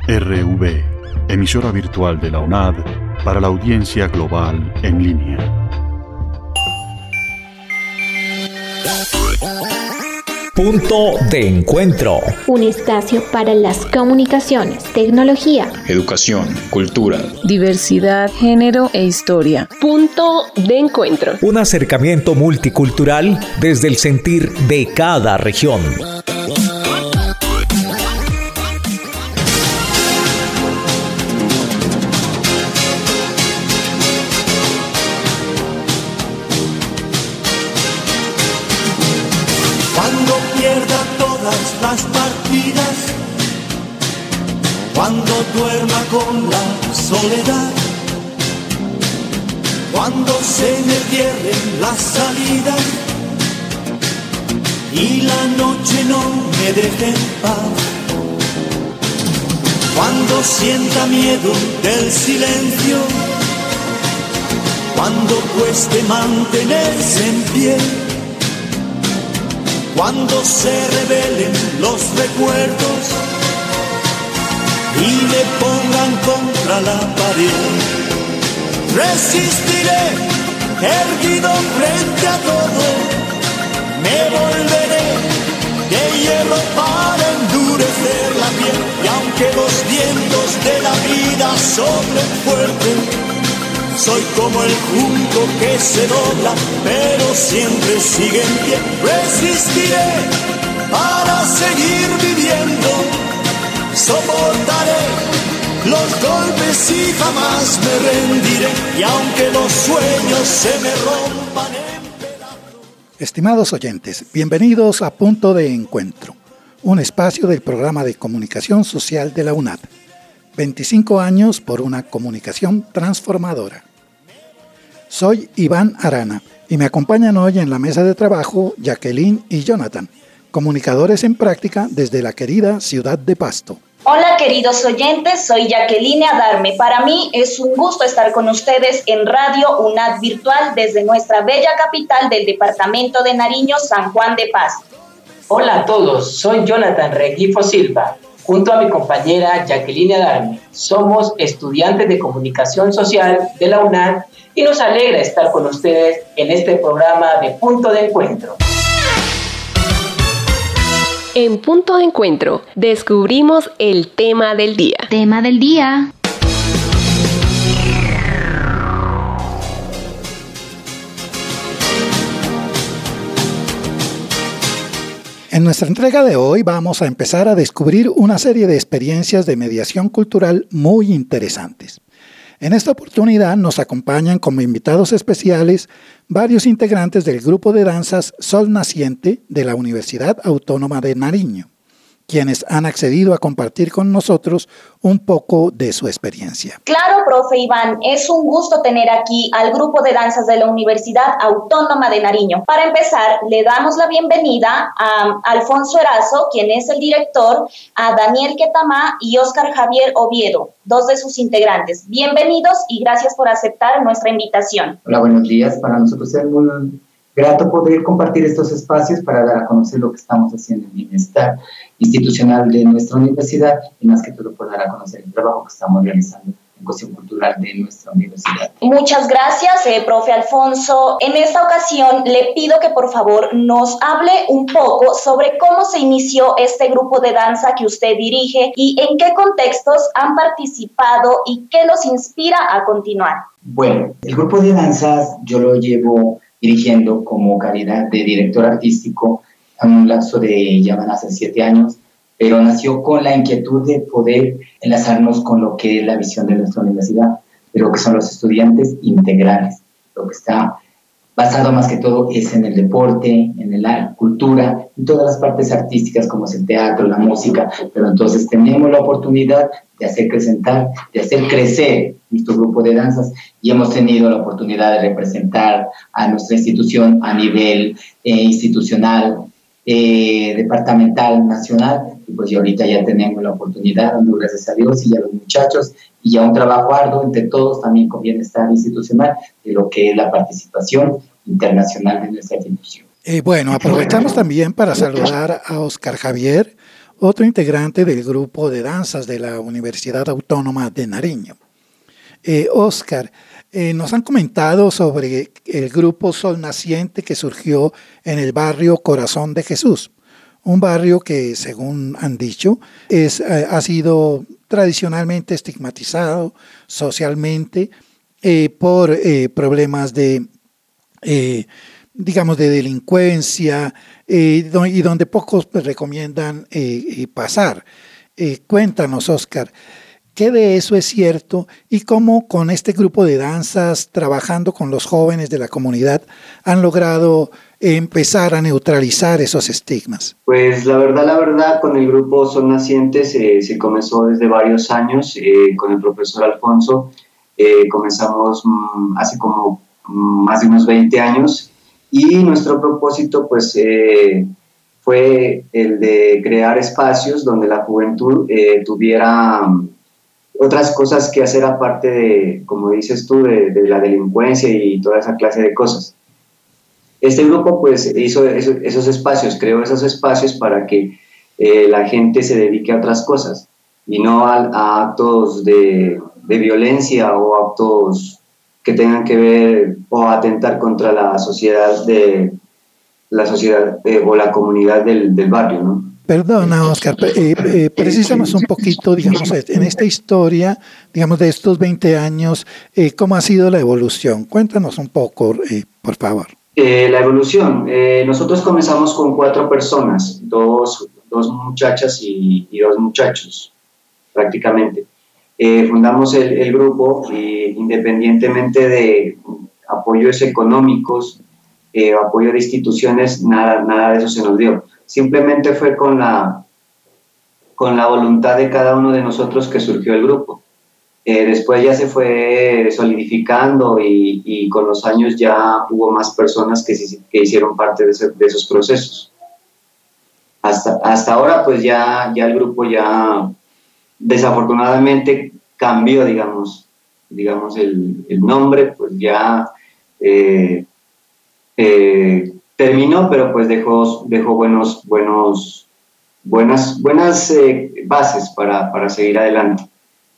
RV, emisora virtual de la UNAD para la audiencia global en línea. Punto de encuentro. Un espacio para las comunicaciones, tecnología, educación, cultura, diversidad, género e historia. Punto de encuentro. Un acercamiento multicultural desde el sentir de cada región. Las partidas, cuando duerma con la soledad, cuando se me cierren las salidas y la noche no me deje en paz, cuando sienta miedo del silencio, cuando cueste mantenerse en pie, cuando se revelen los recuerdos y me pongan contra la pared, resistiré erguido frente a todo, me volveré de hielo para endurecer la piel, y aunque los vientos de la vida soplen fuerte, soy como el junco que se dobla, pero siempre sigue en pie. Resistiré para seguir viviendo, soportaré los golpes y jamás me rendiré, y aunque los sueños se me rompan en pedazos. Estimados oyentes, bienvenidos a Punto de Encuentro, un espacio del programa de comunicación social de la UNAD. 25 años por una comunicación transformadora. Soy Iván Arana y me acompañan hoy en la mesa de trabajo Jacqueline y Jonathan, comunicadores en práctica desde la querida ciudad de Pasto. Hola queridos oyentes, soy Jacqueline Adarme. Para mí es un gusto estar con ustedes en Radio UNAD Virtual desde nuestra bella capital del departamento de Nariño, San Juan de Pasto. Hola a todos, soy Jonathan Rengifo Silva. Junto a mi compañera Jacqueline Adarme, somos estudiantes de comunicación social de la UNAD y nos alegra estar con ustedes en este programa de Punto de Encuentro. En Punto de Encuentro descubrimos el tema del día. Tema del día. En nuestra entrega de hoy vamos a empezar a descubrir una serie de experiencias de mediación cultural muy interesantes. En esta oportunidad nos acompañan como invitados especiales varios integrantes del grupo de danzas Sol Naciente de la Universidad Autónoma de Nariño, quienes han accedido a compartir con nosotros un poco de su experiencia. Claro, profe Iván, es un gusto tener aquí al grupo de danzas de la Universidad Autónoma de Nariño. Para empezar, le damos la bienvenida a Alfonso Erazo, quien es el director, a Daniel Quetamá y Óscar Javier Oviedo, dos de sus integrantes. Bienvenidos y gracias por aceptar nuestra invitación. Hola, buenos días. Para nosotros es muy grato poder compartir estos espacios para dar a conocer lo que estamos haciendo en bienestar institucional de nuestra universidad y más que todo por dar a conocer el trabajo que estamos realizando en cuestión cultural de nuestra universidad. Muchas gracias, profe Alfonso. En esta ocasión le pido que por favor nos hable un poco sobre cómo se inició este grupo de danza que usted dirige y en qué contextos han participado y qué los inspira a continuar. Bueno, el grupo de danzas yo lo llevo dirigiendo como calidad de director artístico en un lapso de ya van a ser 7 años, pero nació con la inquietud de poder enlazarnos con lo que es la visión de nuestra universidad, de lo que son los estudiantes integrales, lo que está basado más que todo es en el deporte, en la cultura, en todas las partes artísticas como es el teatro, la música, pero entonces tenemos la oportunidad de hacer crecer nuestro grupo de danzas y hemos tenido la oportunidad de representar a nuestra institución a nivel institucional, departamental, nacional, y pues ya ahorita ya tenemos la oportunidad, gracias a Dios y a los muchachos, y ya un trabajo arduo entre todos también con bienestar institucional de lo que es la participación internacional de nuestra institución. Bueno, aprovechamos también para saludar a Óscar Javier, otro integrante del grupo de danzas de la Universidad Autónoma de Nariño. Óscar, nos han comentado sobre el grupo Sol Naciente que surgió en el barrio Corazón de Jesús, un barrio que, según han dicho, ha sido tradicionalmente estigmatizado socialmente por problemas de delincuencia y donde pocos recomiendan pasar. Cuéntanos, Óscar, ¿qué de eso es cierto y cómo con este grupo de danzas, trabajando con los jóvenes de la comunidad, han logrado empezar a neutralizar esos estigmas? Pues la verdad, con el grupo Sol Naciente se comenzó desde varios años, con el profesor Alfonso. Comenzamos hace como más de unos 20 años. Y nuestro propósito pues fue el de crear espacios donde la juventud tuviera otras cosas que hacer aparte de, como dices tú, de la delincuencia y toda esa clase de cosas. Este grupo pues hizo esos espacios, creó esos espacios para que la gente se dedique a otras cosas y no a actos de violencia o actos que tengan que ver o atentar contra la sociedad o la comunidad del barrio, ¿no? Perdona, Óscar, precisamos un poquito, digamos, en esta historia, digamos, de estos 20 años, ¿cómo ha sido la evolución? Cuéntanos un poco, por favor. La evolución, nosotros comenzamos con 4 personas, dos muchachas y 2 muchachos, prácticamente. Fundamos el grupo independientemente de apoyos económicos, apoyo de instituciones, nada de eso se nos dio. Simplemente fue con la voluntad de cada uno de nosotros que surgió el grupo. Después ya se fue solidificando y con los años ya hubo más personas que hicieron parte de esos procesos. Hasta ahora pues ya el grupo ya desafortunadamente cambió, digamos el nombre, pues ya terminó, pero pues dejó buenas bases para seguir adelante.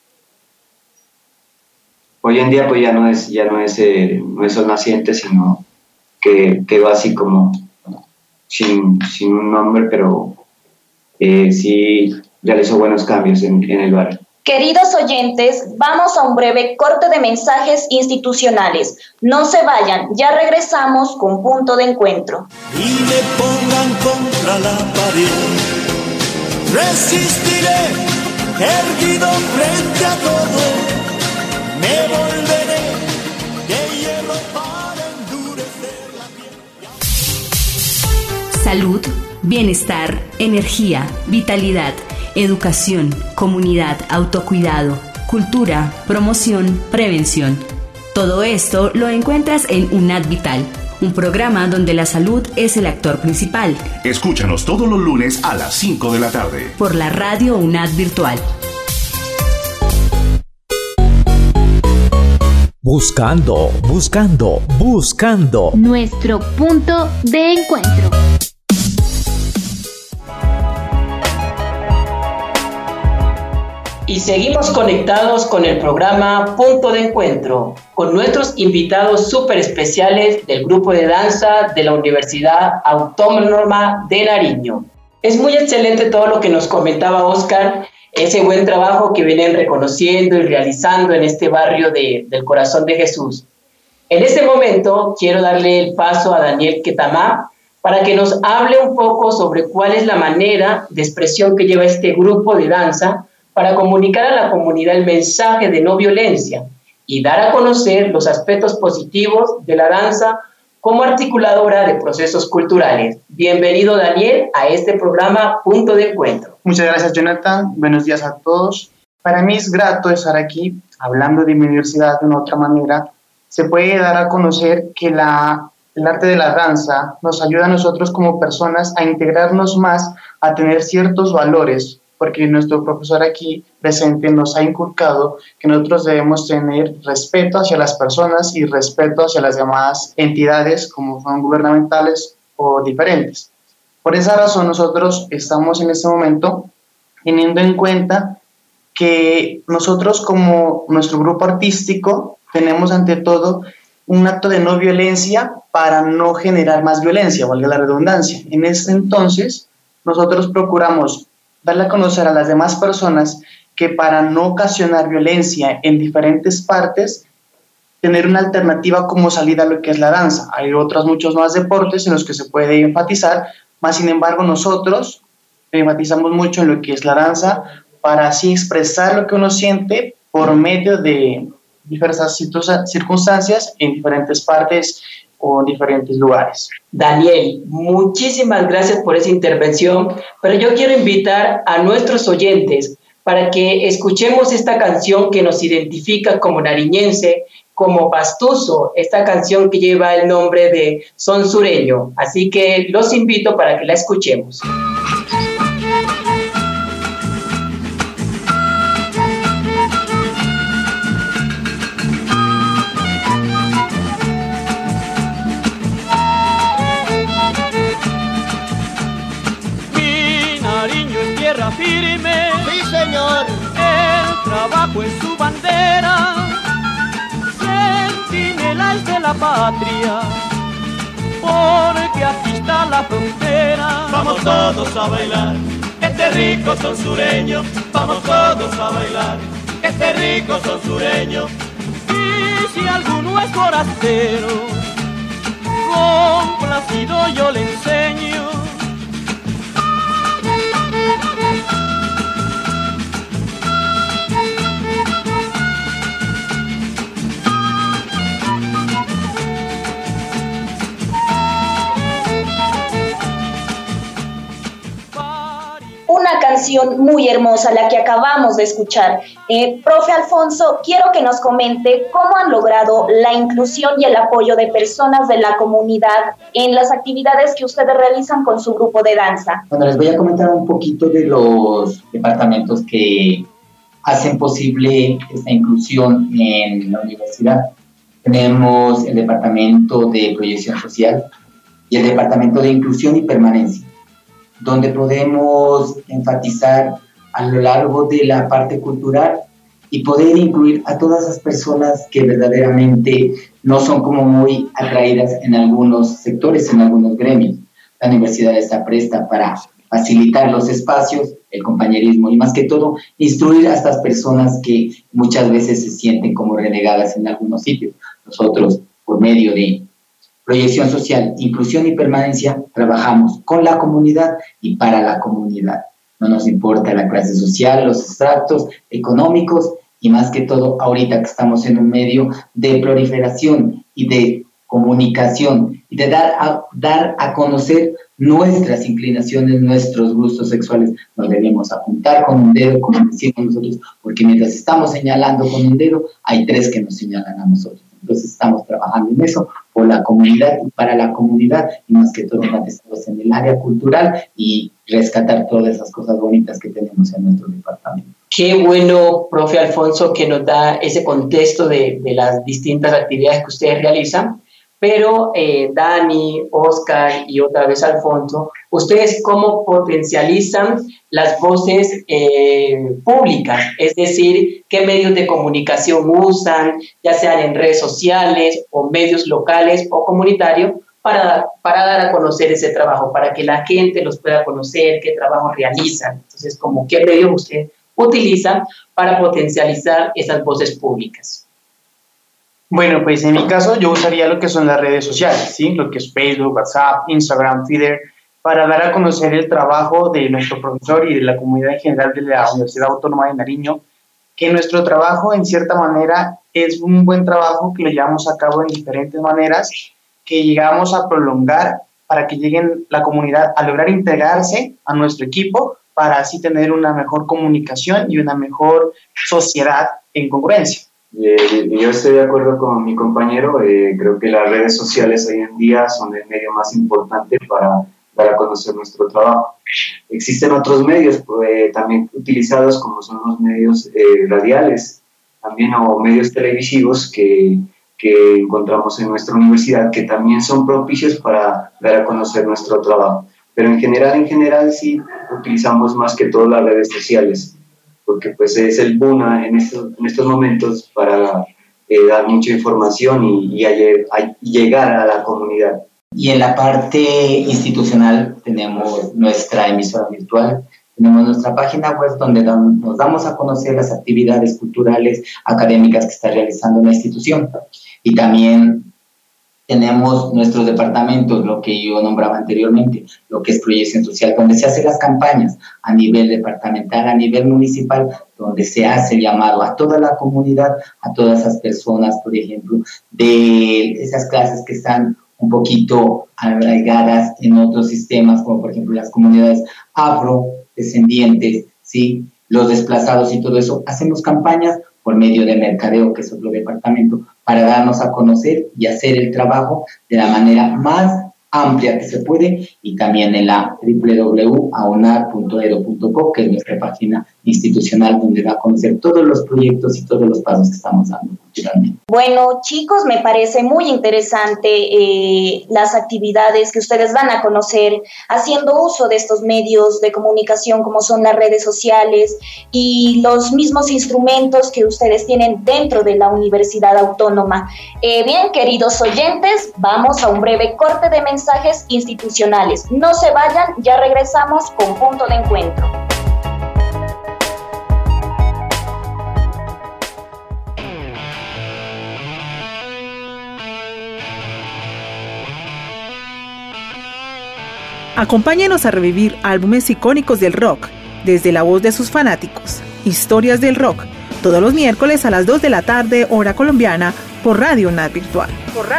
Hoy en día pues ya no es Sol Naciente, sino que quedó así como sin un nombre, pero sí realizó buenos cambios en el barrio. Queridos oyentes, vamos a un breve corte de mensajes institucionales. No se vayan, ya regresamos con Punto de Encuentro. Y me pongan contra la pared, resistiré, erguido frente a todo, me volveré de hierro para endurecer la piel. Salud, bienestar, energía, vitalidad, educación, comunidad, autocuidado, cultura, promoción, prevención. Todo esto lo encuentras en UNAD Vital, un programa donde la salud es el actor principal. Escúchanos todos los lunes a las 5 de la tarde. Por la radio UNAD Virtual. Buscando. Nuestro punto de encuentro. Y seguimos conectados con el programa Punto de Encuentro, con nuestros invitados súper especiales del grupo de danza de la Universidad Autónoma de Nariño. Es muy excelente todo lo que nos comentaba Óscar, ese buen trabajo que vienen reconociendo y realizando en este barrio del Corazón de Jesús. En este momento quiero darle el paso a Daniel Quetamá para que nos hable un poco sobre cuál es la manera de expresión que lleva este grupo de danza para comunicar a la comunidad el mensaje de no violencia y dar a conocer los aspectos positivos de la danza como articuladora de procesos culturales. Bienvenido, Daniel, a este programa Punto de Encuentro. Muchas gracias, Jonathan. Buenos días a todos. Para mí es grato estar aquí hablando de mi universidad de una otra manera. Se puede dar a conocer que el arte de la danza nos ayuda a nosotros como personas a integrarnos más, a tener ciertos valores, porque nuestro profesor aquí presente nos ha inculcado que nosotros debemos tener respeto hacia las personas y respeto hacia las demás entidades, como son gubernamentales o diferentes. Por esa razón nosotros estamos en este momento teniendo en cuenta que nosotros como nuestro grupo artístico tenemos ante todo un acto de no violencia para no generar más violencia, valga la redundancia. En este entonces nosotros procuramos darle a conocer a las demás personas que para no ocasionar violencia en diferentes partes, tener una alternativa como salida a lo que es la danza. Hay otros muchos más deportes en los que se puede enfatizar, más sin embargo nosotros enfatizamos mucho en lo que es la danza para así expresar lo que uno siente por medio de diversas circunstancias en diferentes partes o en diferentes lugares. Daniel, muchísimas gracias por esa intervención, pero yo quiero invitar a nuestros oyentes para que escuchemos esta canción que nos identifica como nariñense, como pastuso, esta canción que lleva el nombre de Son Sureño. Así que los invito para que la escuchemos. Mi Nariño es tierra firme, sí señor, el trabajo es su bandera, centinelas de la patria, porque aquí está la frontera. Vamos todos a bailar, este rico son sureño. Vamos todos a bailar, este rico son sureño. Y si alguno es forastero, complacido yo le enseño. Una canción muy hermosa, la que acabamos de escuchar. Profe Alfonso, quiero que nos comente cómo han logrado la inclusión y el apoyo de personas de la comunidad en las actividades que ustedes realizan con su grupo de danza. Bueno, les voy a comentar un poquito de los departamentos que hacen posible esta inclusión en la universidad. Tenemos el departamento de proyección social y el departamento de inclusión y permanencia, donde podemos enfatizar a lo largo de la parte cultural y poder incluir a todas esas personas que verdaderamente no son como muy atraídas en algunos sectores, en algunos gremios. La universidad está presta para facilitar los espacios, el compañerismo y más que todo, instruir a estas personas que muchas veces se sienten como relegadas en algunos sitios. Nosotros, por medio de proyección social, inclusión y permanencia, trabajamos con la comunidad y para la comunidad. No nos importa la clase social, los estratos económicos y más que todo ahorita que estamos en un medio de proliferación y de comunicación y de dar a conocer nuestras inclinaciones, nuestros gustos sexuales. Nos debemos apuntar con un dedo, como decimos nosotros, porque mientras estamos señalando con un dedo, hay tres que nos señalan a nosotros. Entonces estamos trabajando en eso por la comunidad y para la comunidad y más que todo estamos en el área cultural y rescatar todas esas cosas bonitas que tenemos en nuestro departamento. Qué bueno, profe Alfonso, que nos da ese contexto de las distintas actividades que ustedes realizan. Pero Dani, Oscar y otra vez Alfonso, ¿ustedes cómo potencializan las voces públicas? Es decir, ¿qué medios de comunicación usan, ya sean en redes sociales o medios locales o comunitarios, para dar a conocer ese trabajo, para que la gente los pueda conocer, qué trabajo realizan? Entonces, ¿qué medios ustedes utilizan para potencializar esas voces públicas? Bueno, pues en mi caso yo usaría lo que son las redes sociales, ¿sí? Lo que es Facebook, WhatsApp, Instagram, Twitter, para dar a conocer el trabajo de nuestro profesor y de la comunidad en general de la Universidad Autónoma de Nariño, que nuestro trabajo en cierta manera es un buen trabajo que lo llevamos a cabo en diferentes maneras, que llegamos a prolongar para que lleguen la comunidad a lograr integrarse a nuestro equipo para así tener una mejor comunicación y una mejor sociedad en congruencia. Yo estoy de acuerdo con mi compañero, creo que las redes sociales hoy en día son el medio más importante para dar a conocer nuestro trabajo. Existen otros medios también utilizados como son los medios radiales también o medios televisivos que que encontramos en nuestra universidad, que también son propicios para dar a conocer nuestro trabajo. Pero en general sí utilizamos más que todo las redes sociales, porque pues es el boom en estos momentos para dar mucha información y llegar a la comunidad. Y en la parte institucional tenemos nuestra emisora virtual, tenemos nuestra página web donde nos damos a conocer las actividades culturales, académicas que está realizando la institución. Y también tenemos nuestros departamentos, lo que yo nombraba anteriormente, lo que es proyección social, donde se hacen las campañas a nivel departamental, a nivel municipal, donde se hace el llamado a toda la comunidad, a todas esas personas, por ejemplo, de esas clases que están un poquito arraigadas en otros sistemas, como por ejemplo las comunidades afrodescendientes, ¿sí? Los desplazados y todo eso. Hacemos campañas por medio de mercadeo, que es otro departamento, para darnos a conocer y hacer el trabajo de la manera más amplia que se puede, y también en la www.aunad.edu.co, que es nuestra página institucional donde da a conocer todos los proyectos y todos los pasos que estamos dando culturalmente. Bueno, chicos, me parece muy interesante las actividades que ustedes van a conocer haciendo uso de estos medios de comunicación como son las redes sociales y los mismos instrumentos que ustedes tienen dentro de la Universidad Autónoma. Bien, queridos oyentes, vamos a un breve corte de mensajes institucionales. No se vayan, ya regresamos con Punto de Encuentro. Acompáñenos a revivir álbumes icónicos del rock, desde la voz de sus fanáticos. Historias del rock, todos los miércoles a las 2 de la tarde, hora colombiana, por Radio UNAD Virtual.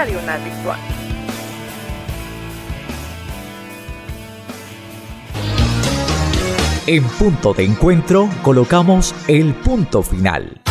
En Punto de Encuentro colocamos el punto final.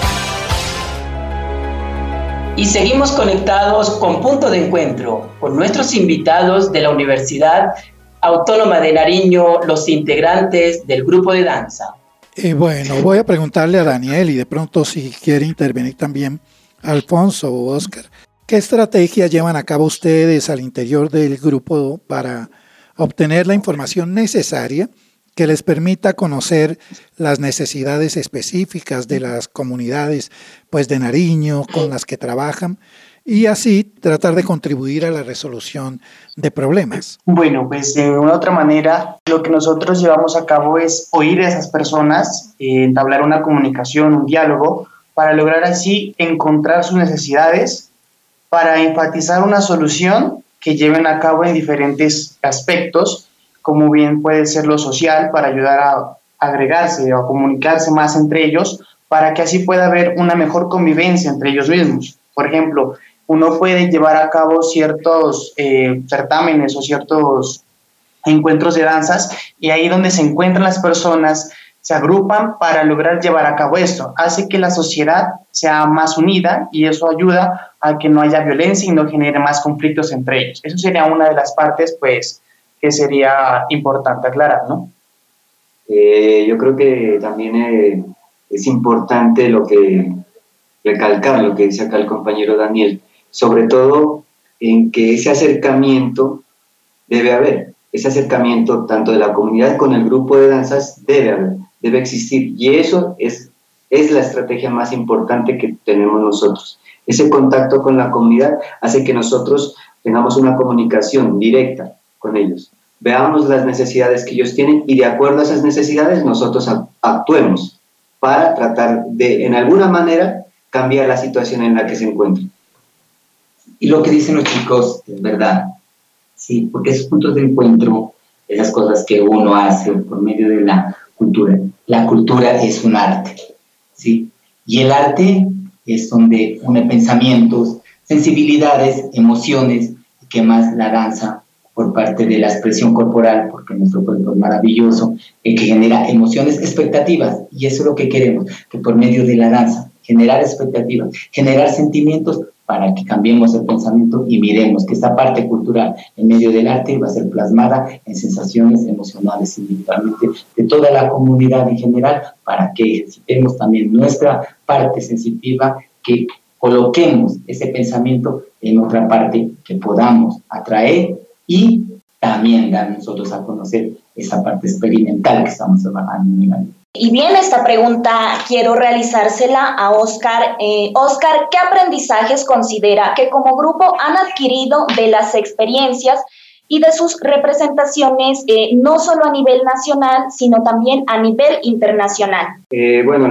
Y seguimos conectados con Punto de Encuentro, con nuestros invitados de la Universidad Autónoma de Nariño, los integrantes del grupo de danza. Bueno, voy a preguntarle a Daniel y de pronto si quiere intervenir también Alfonso o Oscar. ¿Qué estrategia llevan a cabo ustedes al interior del grupo para obtener la información necesaria que les permita conocer las necesidades específicas de las comunidades pues, de Nariño con las que trabajan y así tratar de contribuir a la resolución de problemas? Bueno, pues de una otra manera, lo que nosotros llevamos a cabo es oír a esas personas, entablar una comunicación, un diálogo, para lograr así encontrar sus necesidades, para enfatizar una solución que lleven a cabo en diferentes aspectos, como bien puede ser lo social, para ayudar a agregarse o a comunicarse más entre ellos, para que así pueda haber una mejor convivencia entre ellos mismos. Por ejemplo, uno puede llevar a cabo ciertos certámenes o ciertos encuentros de danzas, y ahí donde se encuentran las personas se agrupan para lograr llevar a cabo esto. Hace que la sociedad sea más unida y eso ayuda a que no haya violencia y no genere más conflictos entre ellos. Eso sería una de las partes, pues, que sería importante aclarar, ¿no? Yo creo que también es importante recalcar lo que dice acá el compañero Daniel, sobre todo en que ese acercamiento debe haber, ese acercamiento tanto de la comunidad con el grupo de danzas debe existir, y eso es la estrategia más importante que tenemos nosotros. Ese contacto con la comunidad hace que nosotros tengamos una comunicación directa con ellos, veamos las necesidades que ellos tienen y de acuerdo a esas necesidades nosotros actuemos para tratar de, en alguna manera, cambiar la situación en la que se encuentran. Y lo que dicen los chicos es verdad, sí, porque esos puntos de encuentro, esas cosas que uno hace por medio de la cultura es un arte, sí, y el arte es donde une pensamientos, sensibilidades, emociones, que más la danza por parte de la expresión corporal, porque nuestro cuerpo es maravilloso, que genera emociones, expectativas, y eso es lo que queremos, que por medio de la danza, generar expectativas, generar sentimientos para que cambiemos el pensamiento y miremos que esta parte cultural en medio del arte va a ser plasmada en sensaciones emocionales individualmente de toda la comunidad en general, para que ejercitemos también nuestra parte sensitiva, que coloquemos ese pensamiento en otra parte que podamos atraer y también dar nosotros a conocer esa parte experimental que estamos trabajando. Y bien, esta pregunta quiero realizársela a Oscar. Oscar, ¿qué aprendizajes considera que como grupo han adquirido de las experiencias y de sus representaciones, no solo a nivel nacional, sino también a nivel internacional? Bueno,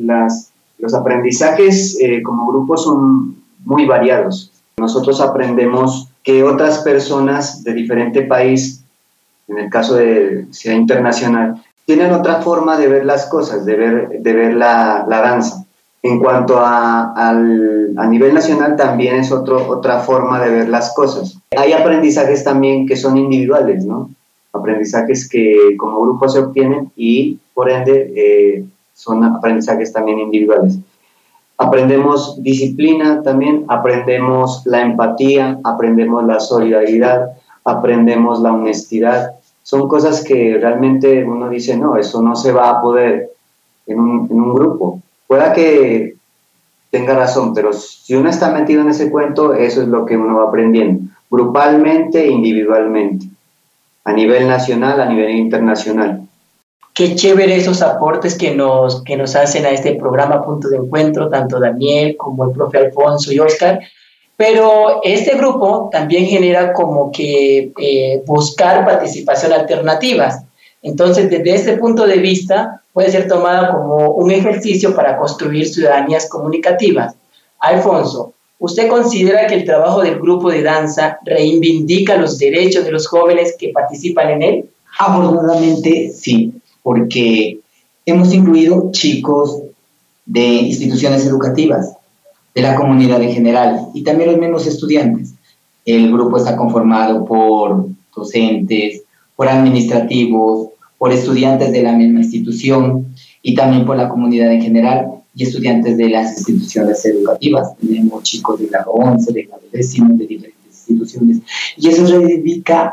los aprendizajes como grupo son muy variados. Nosotros aprendemos que otras personas de diferente país, en el caso de Ciudad Internacional, tienen otra forma de ver las cosas, de ver la danza. En cuanto a nivel nacional, también es otra forma de ver las cosas. Hay aprendizajes también que son individuales, ¿no? Aprendizajes que como grupo se obtienen y, por ende, son aprendizajes también individuales. Aprendemos disciplina también, aprendemos la empatía, aprendemos la solidaridad, aprendemos la honestidad. Son cosas que realmente uno dice, no, eso no se va a poder en un grupo. Pueda que tenga razón, pero si uno está metido en ese cuento, eso es lo que uno va aprendiendo, grupalmente e individualmente, a nivel nacional, a nivel internacional. Qué chévere esos aportes que nos hacen a este programa Punto de Encuentro, tanto Daniel como el profe Alfonso y Oscar. Pero este grupo también genera como que buscar participación alternativas. Entonces, desde este punto de vista, puede ser tomada como un ejercicio para construir ciudadanías comunicativas. Alfonso, ¿usted considera que el trabajo del grupo de danza reivindica los derechos de los jóvenes que participan en él? Afortunadamente, sí, porque hemos incluido chicos de instituciones educativas, de la comunidad en general y también los mismos estudiantes. El grupo está conformado por docentes, por administrativos, por estudiantes de la misma institución y también por la comunidad en general y estudiantes de las instituciones educativas. Tenemos chicos de grado 11, de grado 10, de diferentes instituciones. Y eso reivindica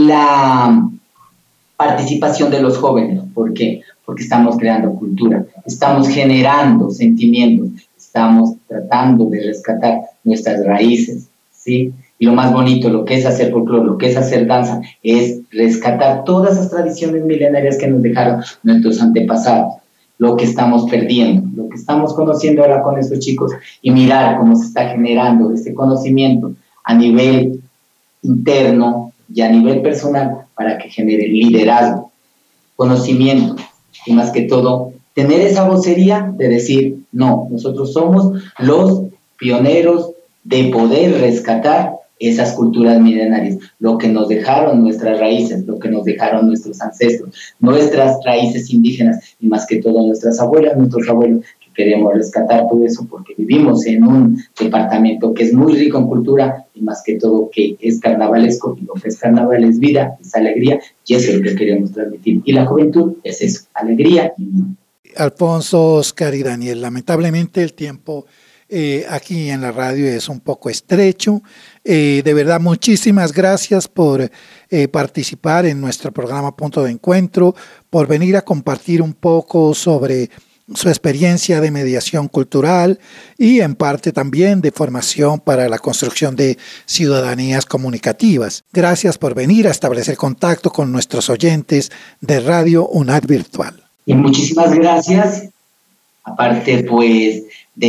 la participación de los jóvenes. ¿Por qué? Porque estamos creando cultura, estamos generando sentimientos, estamos tratando de rescatar nuestras raíces, ¿sí? Y lo más bonito, lo que es hacer folclore, lo que es hacer danza, es rescatar todas esas tradiciones milenarias que nos dejaron nuestros antepasados, lo que estamos perdiendo, lo que estamos conociendo ahora con estos chicos y mirar cómo se está generando este conocimiento a nivel interno y a nivel personal para que genere liderazgo, conocimiento y más que todo tener esa vocería de decir, no, nosotros somos los pioneros de poder rescatar esas culturas milenarias, lo que nos dejaron nuestras raíces, lo que nos dejaron nuestros ancestros, nuestras raíces indígenas y más que todo nuestras abuelas, nuestros abuelos, que queremos rescatar todo eso porque vivimos en un departamento que es muy rico en cultura y más que todo que es carnavalesco y lo que es carnaval es vida, es alegría y eso es lo que queremos transmitir. Y la juventud es eso, alegría y vida. Alfonso, Oscar y Daniel, lamentablemente el tiempo aquí en la radio es un poco estrecho. De verdad, muchísimas gracias por participar en nuestro programa Punto de Encuentro, por venir a compartir un poco sobre su experiencia de mediación cultural y en parte también de formación para la construcción de ciudadanías comunicativas. Gracias por venir a establecer contacto con nuestros oyentes de Radio UNAD Virtual. Y muchísimas gracias, aparte pues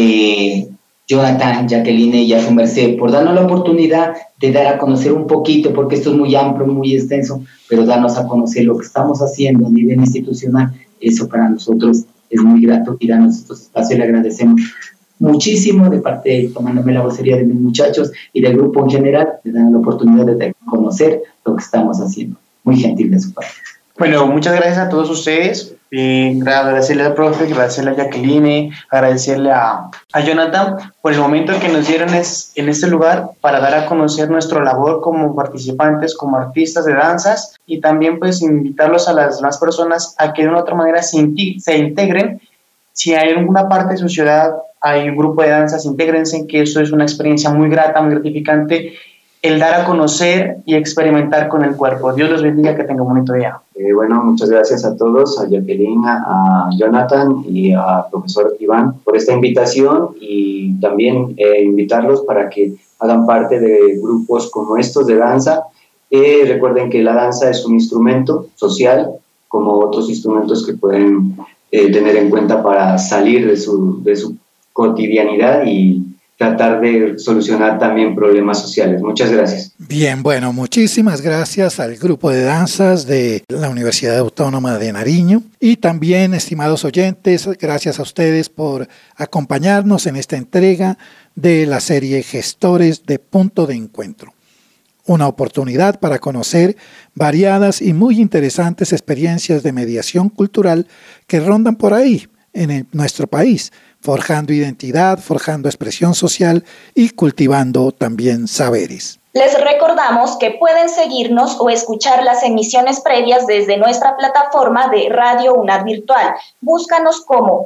de Jonathan, Jacqueline y a su merced, por darnos la oportunidad de dar a conocer un poquito, porque esto es muy amplio, muy extenso, pero darnos a conocer lo que estamos haciendo a nivel institucional, eso para nosotros es muy grato y darnos estos espacios, le agradecemos muchísimo de parte, tomándome la vocería de mis muchachos y del grupo en general, de dar la oportunidad de conocer lo que estamos haciendo. Muy gentil de su parte. Bueno, muchas gracias a todos ustedes. Agradecerle al profe, agradecerle a Jacqueline, agradecerle a Jonathan por el momento que nos dieron en este lugar para dar a conocer nuestra labor como participantes, como artistas de danzas y también pues invitarlos a las demás personas a que de una u otra manera se integren. Si hay en alguna parte de su ciudad hay un grupo de danzas, intégrense, que eso es una experiencia muy grata, muy gratificante el dar a conocer y experimentar con el cuerpo. Dios los bendiga, que tengan un bonito día. Bueno, muchas gracias a todos, a Jacqueline, a Jonathan y a profesor Iván por esta invitación, y también invitarlos para que hagan parte de grupos como estos de danza. Recuerden que la danza es un instrumento social, como otros instrumentos que pueden tener en cuenta para salir de su cotidianidad y tratar de solucionar también problemas sociales. Muchas gracias. Bien, bueno, muchísimas gracias al grupo de danzas de la Universidad Autónoma de Nariño, y también, estimados oyentes, gracias a ustedes por acompañarnos en esta entrega de la serie Gestores de Punto de Encuentro. Una oportunidad para conocer variadas y muy interesantes experiencias de mediación cultural que rondan por ahí en nuestro país, forjando identidad, forjando expresión social y cultivando también saberes. Les recordamos que pueden seguirnos o escuchar las emisiones previas desde nuestra plataforma de Radio UNAD Virtual. Búscanos como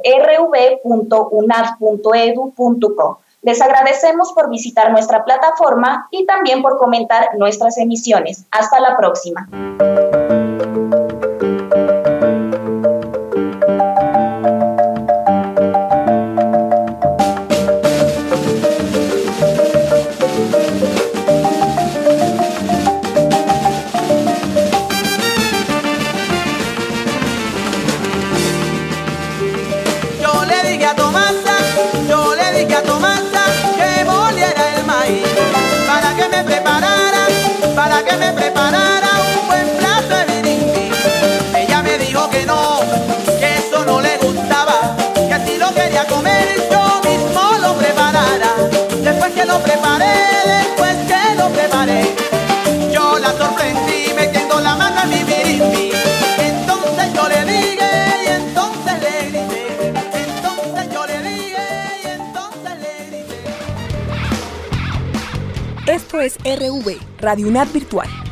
rv.unad.edu.co. Les agradecemos por visitar nuestra plataforma y también por comentar nuestras emisiones. Hasta la próxima. Esto es RV, Radio UNAD Virtual.